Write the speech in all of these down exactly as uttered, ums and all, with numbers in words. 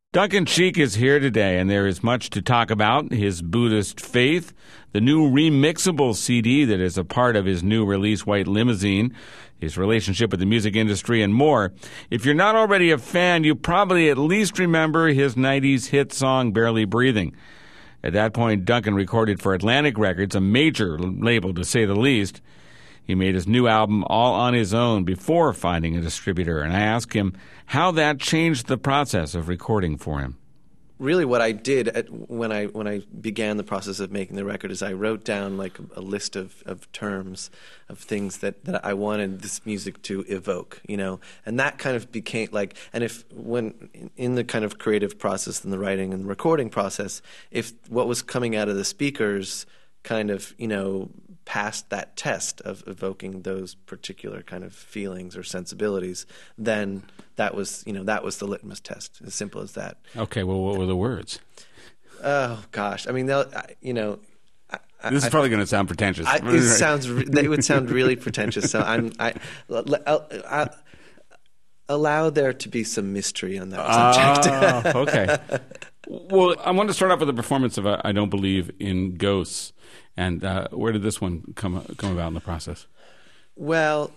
Duncan Sheik is here today, and there is much to talk about. His Buddhist faith, the new remixable C D that is a part of his new release, White Limousine, his relationship with the music industry, and more. If you're not already a fan, you probably at least remember his nineties hit song, Barely Breathing. At that point, Duncan recorded for Atlantic Records, a major label to say the least. He made his new album all on his own before finding a distributor, and I asked him how that changed the process of recording for him. Really what I did at, when I when I began the process of making the record is I wrote down like a, a list of, of terms, of things that, that I wanted this music to evoke, you know, and that kind of became like, and if when in the kind of creative process and the writing and the recording process, if what was coming out of the speakers kind of, you know, passed that test of evoking those particular kind of feelings or sensibilities, then that was, you know, that was the litmus test. As simple as that. Okay, well, what were the words? Oh gosh, I mean, they'll, you know, I, this is I, probably going to sound pretentious. I, it sounds, it would sound really pretentious. So I'm, I, I, I allow there to be some mystery on that subject. Oh, okay. Well, I want to start off with a performance of I Don't Believe in Ghosts. And uh, where did this one come come about in the process? Well,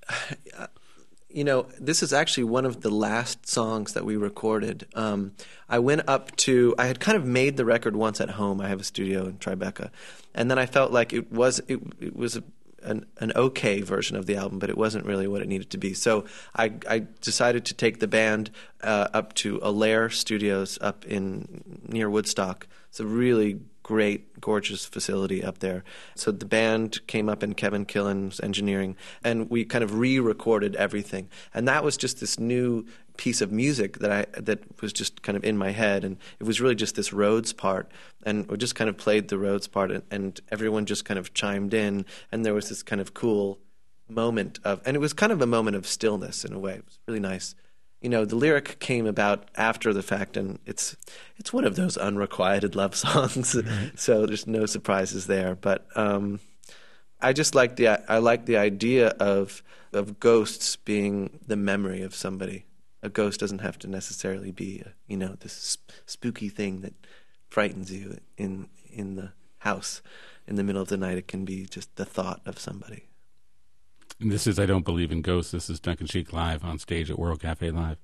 you know, this is actually one of the last songs that we recorded. Um, I went up to, I had kind of made the record once at home. I have a studio in Tribeca. And then I felt like it was it, it was a, an, an okay version of the album, but it wasn't really what it needed to be. So I, I decided to take the band uh, up to Allaire Studios up in near Woodstock. It's a really great, gorgeous facility up there. So the band came up and Kevin Killen's engineering, and we kind of re-recorded everything. And that was just this new piece of music that I that was just kind of in my head, and it was really just this Rhodes part. And we just kind of played the Rhodes part, and, and everyone just kind of chimed in, and there was this kind of cool moment of, and it was kind of a moment of stillness in a way. It was really nice. You know, the lyric came about after the fact, and it's it's one of those unrequited love songs, right. So there's no surprises there. But um, I just like the I like the idea of of ghosts being the memory of somebody. A ghost doesn't have to necessarily be, a, you know, this sp- spooky thing that frightens you in in the house in the middle of the night. It can be just the thought of somebody. And this is I Don't Believe in Ghosts. This is Duncan Sheik live on stage at World Cafe Live.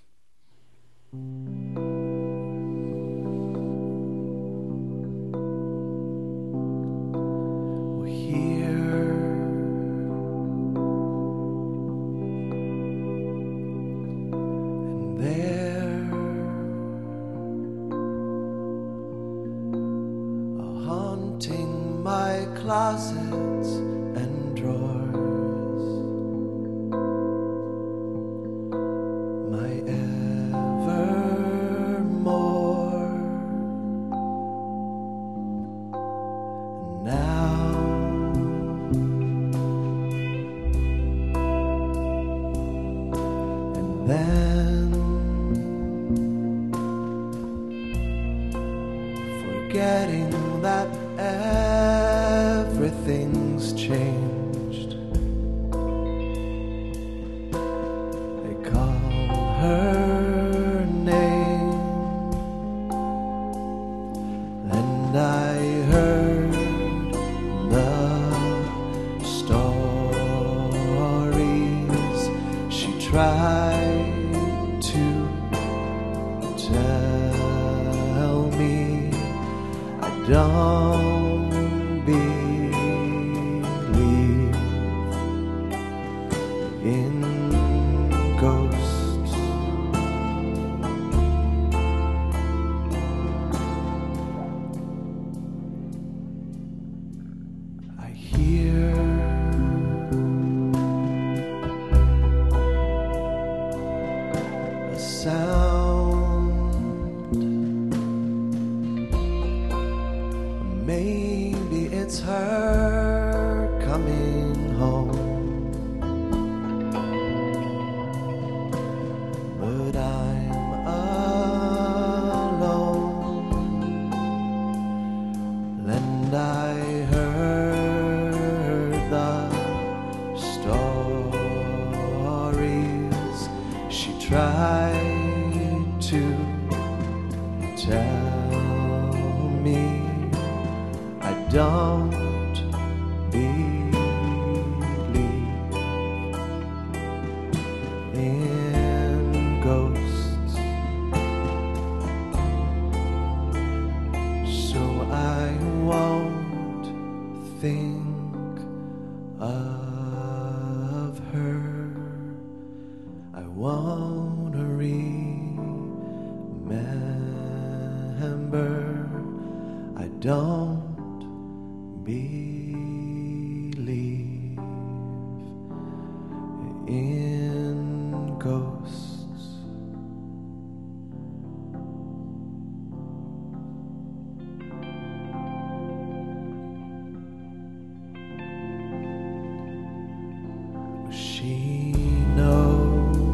Here and there, are haunting my closets and drawers. Forgetting that everything's changed. They call her name, and I heard the stories she tried to tell me. Don't believe in ghosts. I hear a sound. Maybe it's her tell me I don't believe in ghosts, so I won't think of her. I won't remember. I don't believe in ghosts. She knows.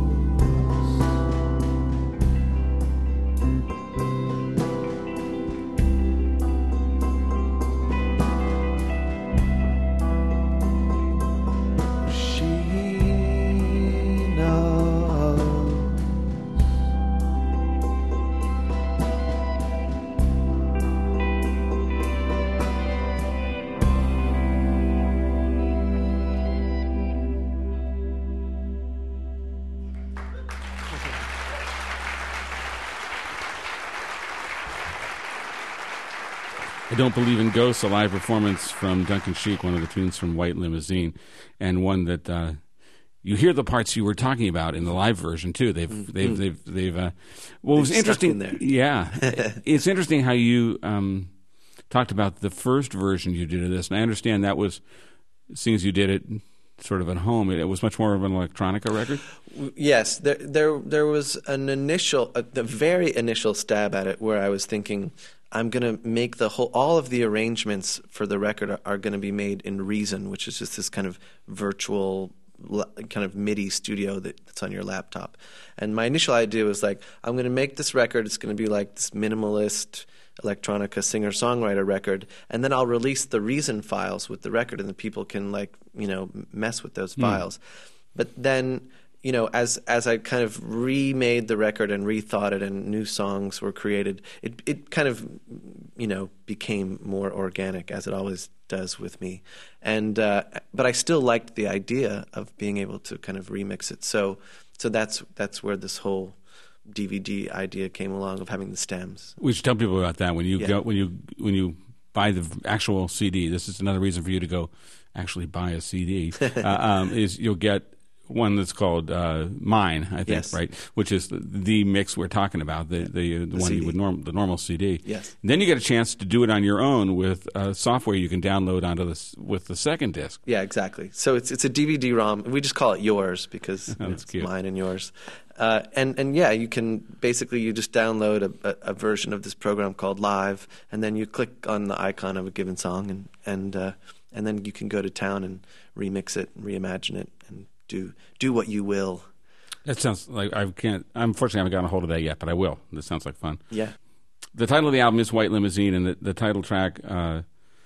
I Don't Believe in Ghosts, a live performance from Duncan Sheik, one of the tunes from White Limousine, and one that uh, you hear the parts you were talking about in the live version too. They've mm-hmm. they've they've they've. Uh, well, it was interesting. In there. Yeah, it's interesting how you um, talked about the first version you did of this, and I understand that was, seeing as you did it sort of at home, it, it was much more of an electronica record. Yes, there there there was an initial, uh, the very initial stab at it where I was thinking, I'm going to make the whole, all of the arrangements for the record are, are going to be made in Reason, which is just this kind of virtual kind of MIDI studio that, that's on your laptop. And my initial idea was like, I'm going to make this record. It's going to be like this minimalist electronica singer-songwriter record, and then I'll release the Reason files with the record, and the people can like, you know, mess with those mm. files. But then, you know, as as I kind of remade the record and rethought it and new songs were created, it it kind of, you know, became more organic, as it always does with me. And uh, but I still liked the idea of being able to kind of remix it. So so that's that's where this whole D V D idea came along, of having the stems. We should tell people about that when you yeah. go when you when you buy the actual C D. This is another reason for you to go actually buy a C D. uh, um, is you'll get one that's called uh, Mine, I think, yes. right? Which is the, the mix we're talking about, the the, the, the one C D. you would norm the normal C D. Yes. And then you get a chance to do it on your own with uh, software you can download onto the with the second disc. Yeah, exactly. So it's it's a D V D ROM. We just call it Yours because oh, you know, it's it's cute. mine and yours. Uh, and and yeah, you can basically you just download a, a, a version of this program called Live, and then you click on the icon of a given song, and and uh, and then you can go to town and remix it, and reimagine it, and do do what you will. That sounds like I can't. Unfortunately, I haven't gotten a hold of that yet, but I will. This sounds like fun. Yeah. The title of the album is White Limousine, and the, the title track, uh,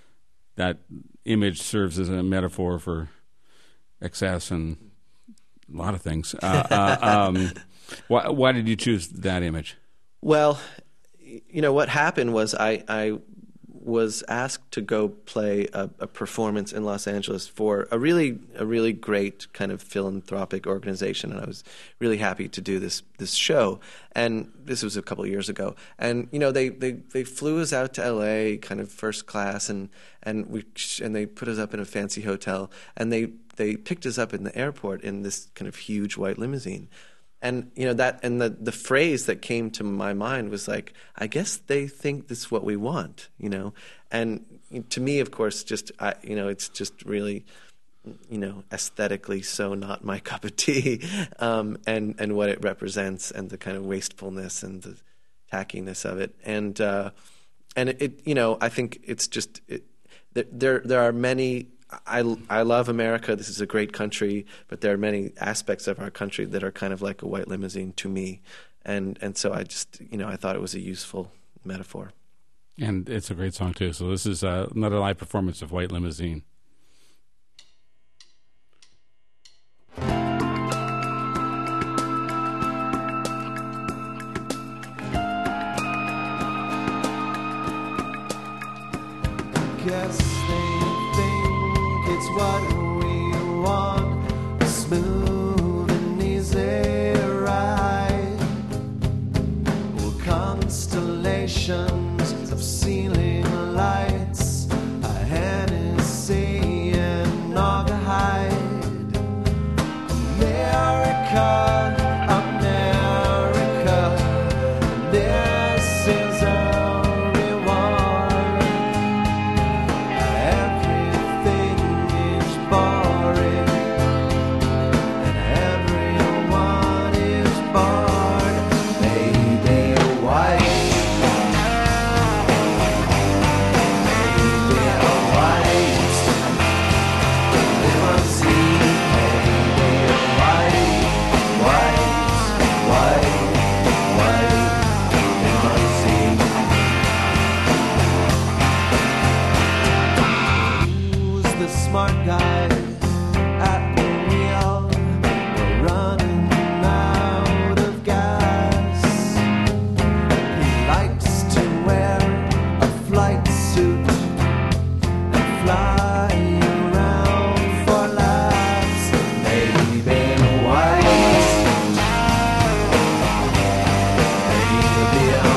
that image serves as a metaphor for excess and a lot of things. Uh, uh, um, why, why did you choose that image? Well, you know, what happened was I, I was asked to go play a, a performance in Los Angeles for a really a really great kind of philanthropic organization, and I was really happy to do this this show. And this was a couple of years ago. And you know, they, they, they flew us out to L A, kind of first class, and and we and they put us up in a fancy hotel, and they they picked us up in the airport in this kind of huge white limousine. And you know that, and the, the phrase that came to my mind was like, I guess they think this is what we want, you know. And to me, of course, just I, you know, it's just really, you know, aesthetically so not my cup of tea, um, and and what it represents, and the kind of wastefulness and the tackiness of it, and uh, and it, it, you know, I think it's just it, there there are many. I, I love America. This is a great country, but there are many aspects of our country that are kind of like a white limousine to me, and and so I just you know I thought it was a useful metaphor. And it's a great song too. So this is uh, another live performance of White Limousine. guess they think it's what we want. A smooth and easy ride. Well, constellations of ceiling lights, a Hennessy and Naugahyde. America. Smart guy at the wheel, we're running out of gas. He likes to wear a flight suit and fly around for laughs. Maybe a white, maybe a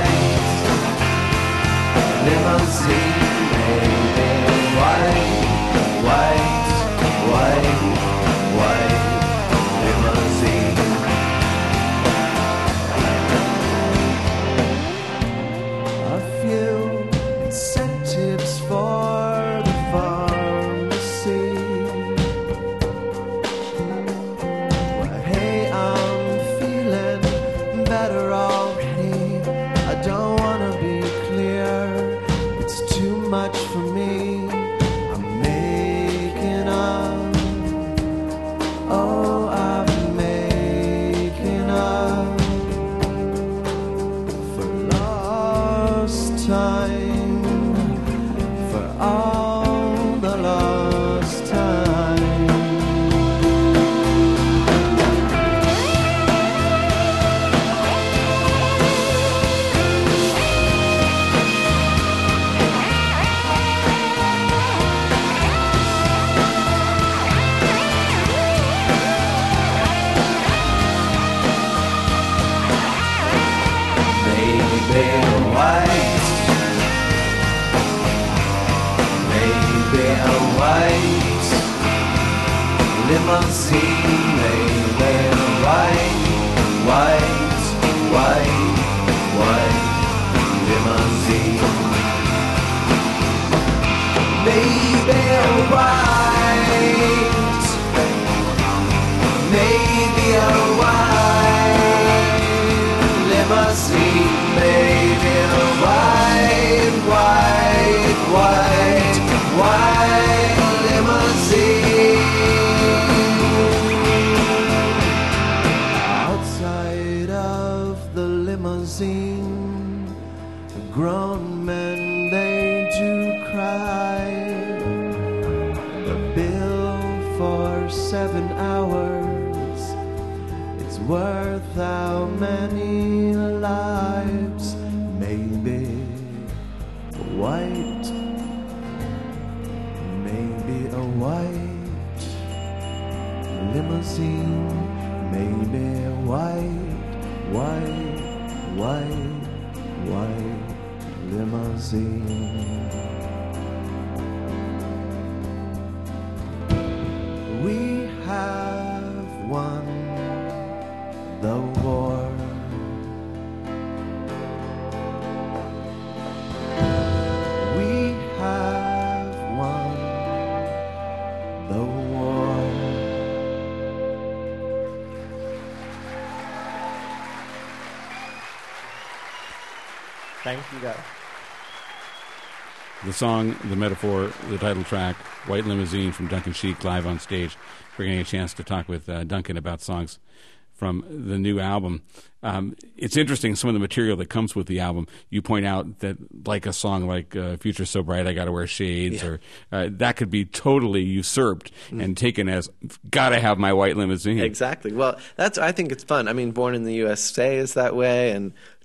white limousine, maybe a white. White, white, white limousine. A few incentives for the pharmacy. Well, hey, I'm feeling better already. I don't wanna be clear, it's too much for me. Oh, I'm making up for lost time, for all the lost time. Maybe a white, maybe a white limousine, maybe a white, white, white, white limousine. Maybe a white, maybe a white limousine. Maybe a white, white, white, white limousine. Outside of the limousine, the grown men, they do cry. The bill for seven hours is worth how many lives? Maybe a white, maybe a white limousine, maybe a white, white, white, white limousine. We have won the war. We have won the war. Thank you, guys. The song, the metaphor, the title track, White Limousine from Duncan Sheik live on stage. We're getting a chance to talk with uh, Duncan about songs from the new album. Um, it's interesting, some of the material that comes with the album. You point out that like a song like uh, Future So Bright, I Gotta Wear Shades, yeah. or uh, that could be totally usurped mm. and taken as, gotta have my white limousine. Exactly. Well, that's I think it's fun. I mean, Born in the U S A is that way, and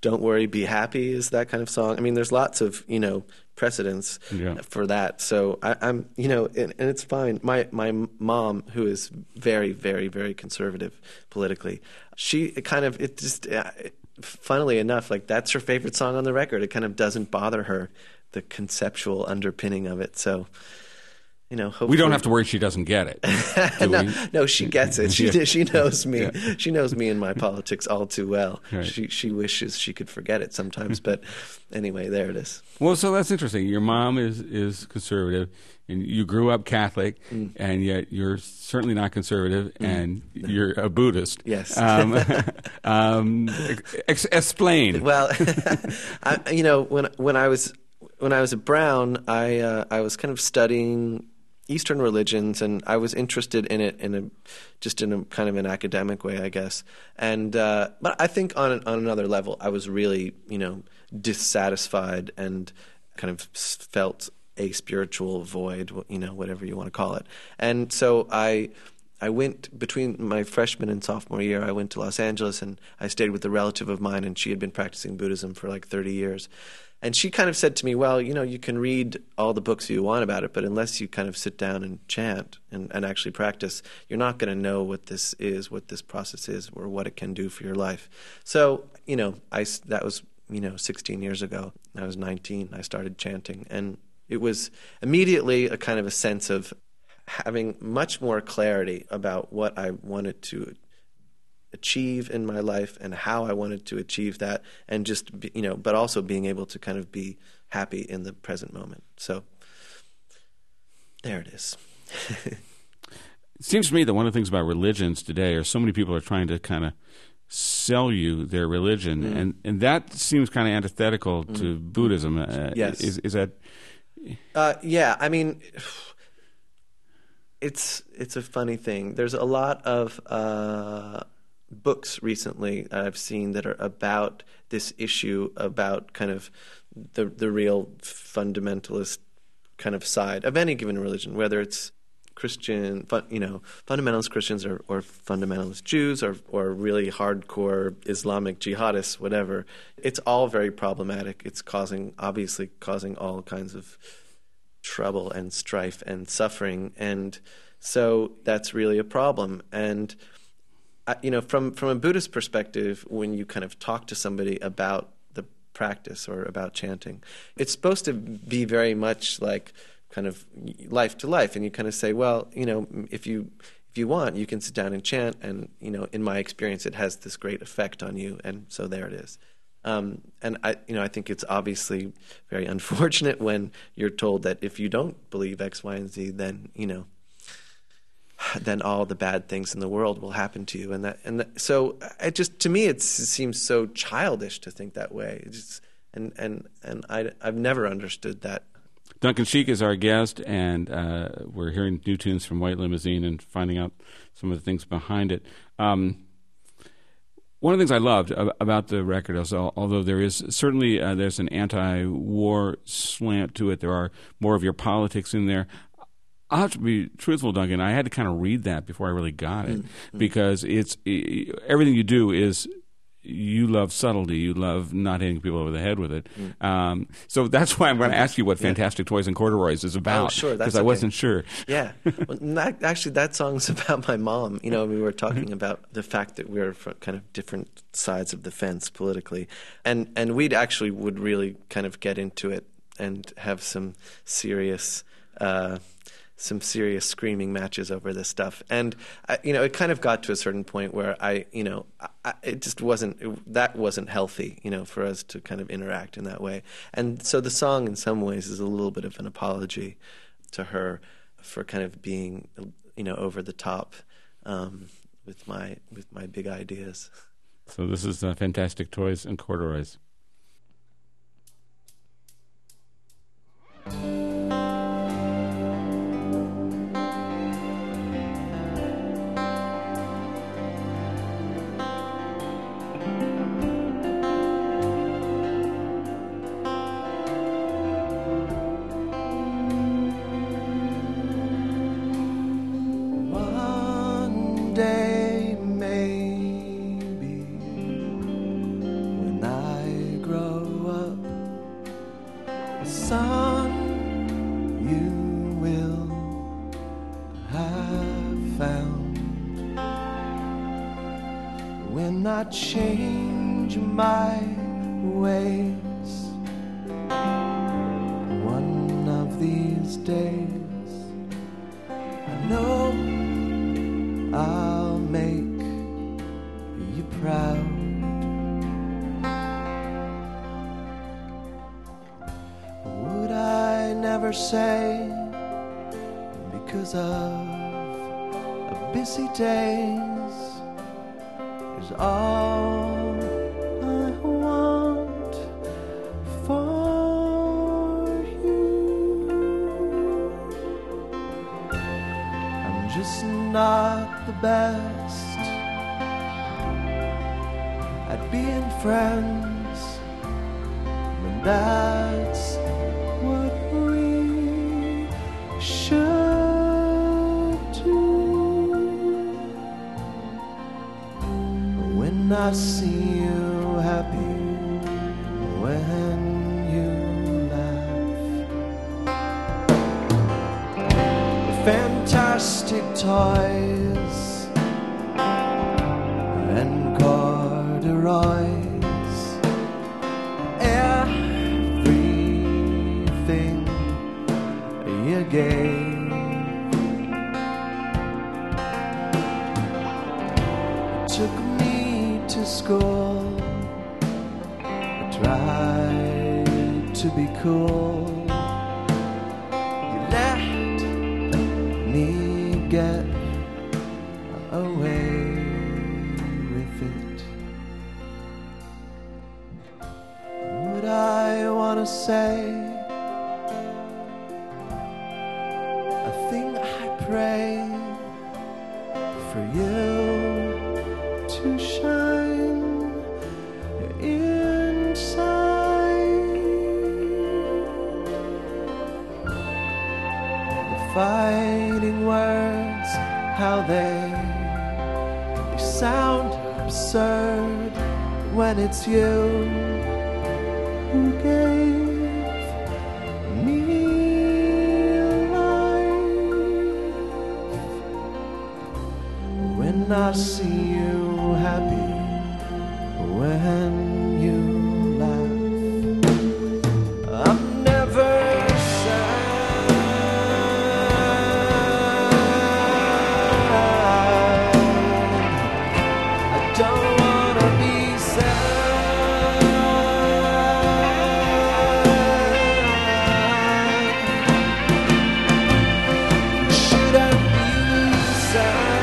Don't Worry, Be Happy is that kind of song. I mean, there's lots of, you know, precedents Yeah. for that. So I, I'm, you know, and, and it's fine. My my mom, who is very, very, very conservative politically, she it kind of, it just, uh, it, funnily enough, like that's her favorite song on the record. It kind of doesn't bother her, the conceptual underpinning of it. So, you know, hopefully... We don't have to worry she doesn't get it. Do no, we? no, she gets it. She Yeah. she knows me. Yeah. She knows me and my politics all too well. Right. She she wishes she could forget it sometimes, but anyway, there it is. Well, so that's interesting. Your mom is, is conservative, and you grew up Catholic, Mm. and yet you're certainly not conservative, and you're a Buddhist. Yes. Um, um, ex- explain. Well, I, you know, when when I was when I was at Brown, I uh, I was kind of studying Eastern religions, and I was interested in it in a just in a kind of an academic way, I guess. And uh, but I think on on another level, I was really, you know, dissatisfied and kind of felt a spiritual void, you know, whatever you want to call it. And so I I went between my freshman and sophomore year. I went to Los Angeles, and I stayed with a relative of mine, and she had been practicing Buddhism for like thirty years. And she kind of said to me, well, you know, you can read all the books you want about it, but unless you kind of sit down and chant and, and actually practice, you're not going to know what this is, what this process is, or what it can do for your life. So, you know, I, that was, you know, sixteen years ago. I was nineteen. I started chanting. And it was immediately a kind of a sense of having much more clarity about what I wanted to achieve in my life and how I wanted to achieve that, and just be, you know, but also being able to kind of be happy in the present moment. So there it is. It seems to me that one of the things about religions today are so many people are trying to kind of sell you their religion, Mm. and, and that seems kind of antithetical Mm. to Buddhism. Uh, Yes. Is, is that... Uh, yeah, I mean, it's it's a funny thing. There's a lot of uh, books recently I've seen that are about this issue, about kind of the the real fundamentalist kind of side of any given religion, whether it's Christian, you know, fundamentalist Christians or, or fundamentalist Jews or or really hardcore Islamic jihadists, whatever. It's all very problematic. It's causing, obviously, causing all kinds of trouble and strife and suffering, and so that's really a problem. And I, you know, from from a Buddhist perspective, when you kind of talk to somebody about the practice or about chanting, it's supposed to be very much like kind of life to life, and you kind of say, well, you know, if you if you want, you can sit down and chant, and you know, in my experience, it has this great effect on you, and so there it is. Um, and I, you know, I think it's obviously very unfortunate when you're told that if you don't believe X, Y, and Z, then you know, then all the bad things in the world will happen to you, and that, and that, so it just to me, it's, it seems so childish to think that way. It's just, and and and I, I've never understood that. Duncan Sheik is our guest, and uh, we're hearing new tunes from White Limousine and finding out some of the things behind it. Um, one of the things I loved about the record is, although there is certainly uh, there's an anti-war slant to it, there are more of your politics in there. I'll have to be truthful, Duncan. I had to kind of read that before I really got it, mm-hmm. because it's it, everything you do is. You love subtlety. You love not hitting people over the head with it. Mm. Um, so that's why I'm going to ask you what yeah. Fantastic Toys and Corduroys is about. Oh, sure. Because okay. I wasn't sure. Yeah. Well, that, actually, that song's about my mom. You know, we were talking about the fact that we're from kind of different sides of the fence politically. And, and we'd actually would really kind of get into it and have some serious... Uh, some serious screaming matches over this stuff. And, I, you know, it kind of got to a certain point where I, you know, I, it just wasn't, it, that wasn't healthy, you know, for us to kind of interact in that way. And so the song in some ways is a little bit of an apology to her for kind of being, you know, over the top um, with my with my big ideas. So this is uh, Fantastic Toys and Corduroys. Day maybe when I the sun you will have found. When I change my ways, one of these days, I know I'll make you proud. Would I never say, because of a busy days is all I want for you. I'm just not the best at being friends, but that's what we should do. When I see you happy, when you laugh, fantastic toys and corduroys, everything you gave. Took me to school, I tried to be cool. You let me get away with it. Would I want to say a thing I pray for you to shine inside? The fighting words, how they, they sound absurd when it's you who gave me life. When I see you happy, when you laugh, I'm never sad. I don't wanna be sad. Should I be sad?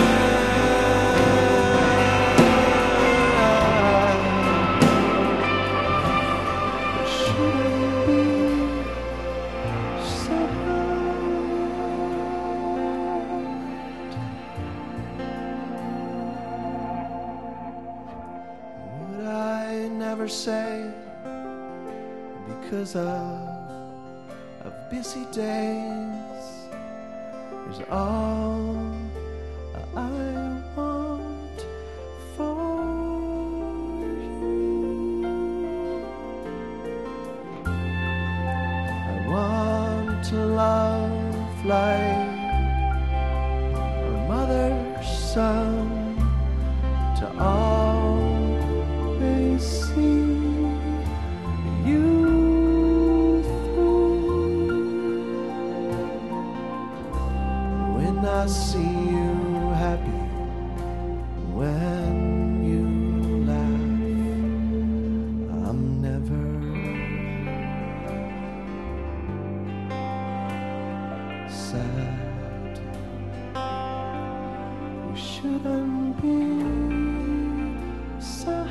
Would I never say, because of, of busy days is all I want for you. I want to love like a mother's son, to always see you through. When I see you happy, when you laugh, I'm never sad. We shouldn't be sad.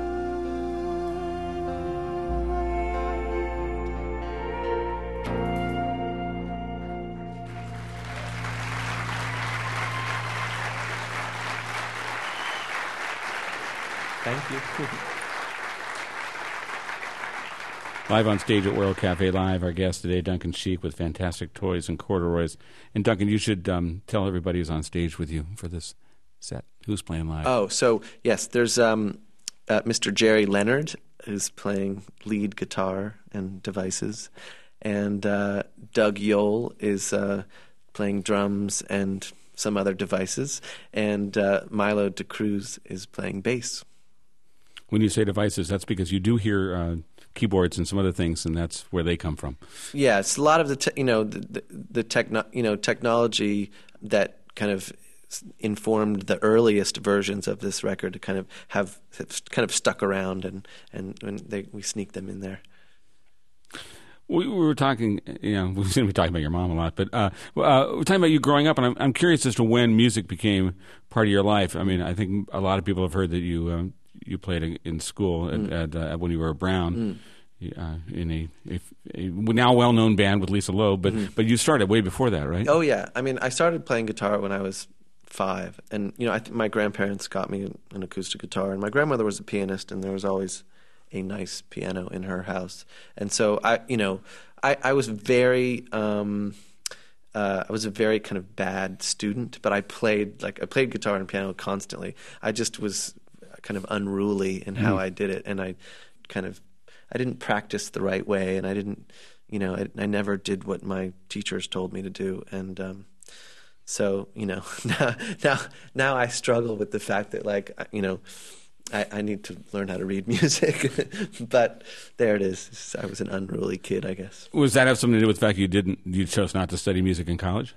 Thank you. Live on stage at World Cafe Live, our guest today, Duncan Sheik, with Fantastic Toys and Corduroys. And Duncan, you should um, tell everybody who's on stage with you for this set. Who's playing live? Oh, so yes, there's um, uh, Mister Jerry Leonard is playing lead guitar and devices, and uh, Doug Yole is uh, playing drums and some other devices, and uh, Milo DeCruz is playing bass. When you say devices, that's because you do hear uh, keyboards and some other things, and that's where they come from. Yeah, it's a lot of the te- you know the the, the techno- you know technology that kind of informed the earliest versions of this record to kind of have, have kind of stuck around, and and, and they, we sneak them in there. We, we were talking, you know, we seem to be talking about your mom a lot, but uh, uh, we're talking about you growing up, and I'm, I'm curious as to when music became part of your life. I mean, I think a lot of people have heard that you um, you played in school at, mm. at, uh, when you were at Brown. Mm. Uh, in a, a, a now well-known band with Lisa Loeb, but mm-hmm. but you started way before that, right? Oh yeah, I mean, I started playing guitar when I was five, and you know, I th- my grandparents got me an acoustic guitar, and my grandmother was a pianist, and there was always a nice piano in her house, and so I, you know, I, I was very, um, uh, I was a very kind of bad student, but I played like I played guitar and piano constantly. I just was kind of unruly in how mm. I did it, and I kind of. I didn't practice the right way, and I didn't, you know, I, I never did what my teachers told me to do, and um, so, you know, now, now, now I struggle with the fact that, like, you know, I, I need to learn how to read music, but there it is. I was an unruly kid, I guess. Was that have something to do with the fact you didn't, you chose not to study music in college?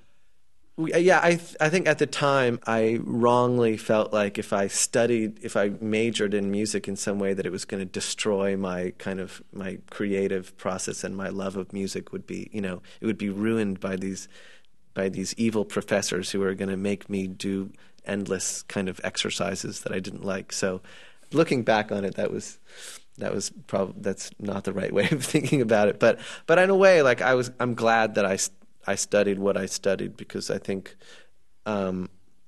Yeah, I th- I think at the time I wrongly felt like if I studied, if I majored in music in some way, that it was going to destroy my kind of my creative process, and my love of music would be, you know, it would be ruined by these by these evil professors who were going to make me do endless kind of exercises that I didn't like. So, looking back on it, that was that was probably that's not the right way of thinking about it. But but in a way, like I was, I'm glad that I. I studied what I studied, because I think um,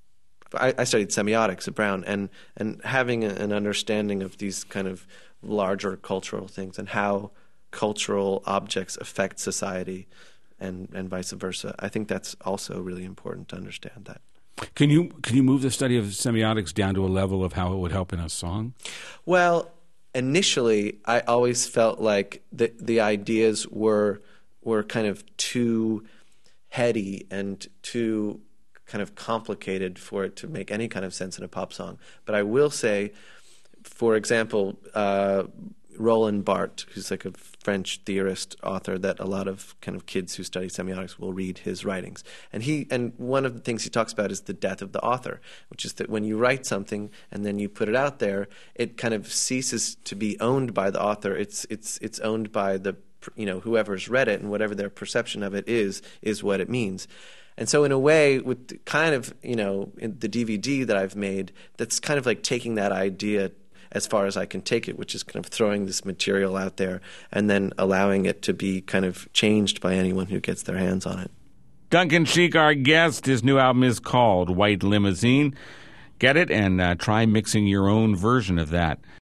I, I studied semiotics at Brown, and, and having a, an understanding of these kind of larger cultural things and how cultural objects affect society and, and vice versa. I think that's also really important to understand that. Can you can you move the study of semiotics down to a level of how it would help in a song? Well, initially, I always felt like the the ideas were were kind of too heady and too kind of complicated for it to make any kind of sense in a pop song. But I will say, for example, uh, Roland Barthes, who's like a French theorist author that a lot of kind of kids who study semiotics will read his writings. And he and one of the things he talks about is the death of the author, which is that when you write something and then you put it out there, it kind of ceases to be owned by the author. It's it's it's owned by the you know, whoever's read it, and whatever their perception of it is, is what it means. And so in a way, with kind of, you know, in the D V D that I've made, that's kind of like taking that idea as far as I can take it, which is kind of throwing this material out there and then allowing it to be kind of changed by anyone who gets their hands on it. Duncan Sheik, our guest. His new album is called White Limousine. Get it and uh, try mixing your own version of that.